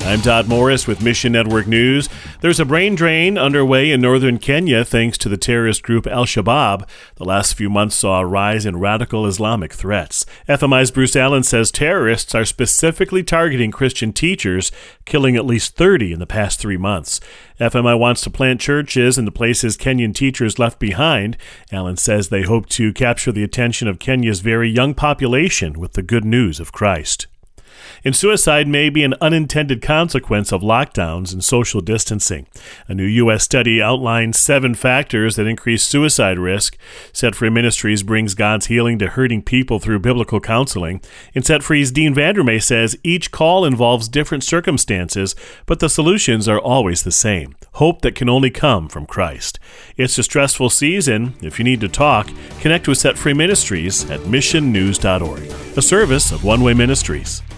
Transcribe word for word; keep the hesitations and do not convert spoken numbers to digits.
I'm Todd Morris with Mission Network News. There's a brain drain underway in northern Kenya thanks to the terrorist group Al-Shabaab. The last few months saw a rise in radical Islamic threats. F M I's Bruce Allen says terrorists are specifically targeting Christian teachers, killing at least thirty in the past three months. F M I wants to plant churches in the places Kenyan teachers left behind. Allen says they hope to capture the attention of Kenya's very young population with the good news of Christ. And suicide may be an unintended consequence of lockdowns and social distancing. A new U S study outlines seven factors that increase suicide risk. Set Free Ministries brings God's healing to hurting people through biblical counseling. And Set Free's Dean Vandermeer says each call involves different circumstances, but the solutions are always the same. Hope that can only come from Christ. It's a stressful season. If you need to talk, connect with Set Free Ministries at mission news dot org, a service of One Way Ministries.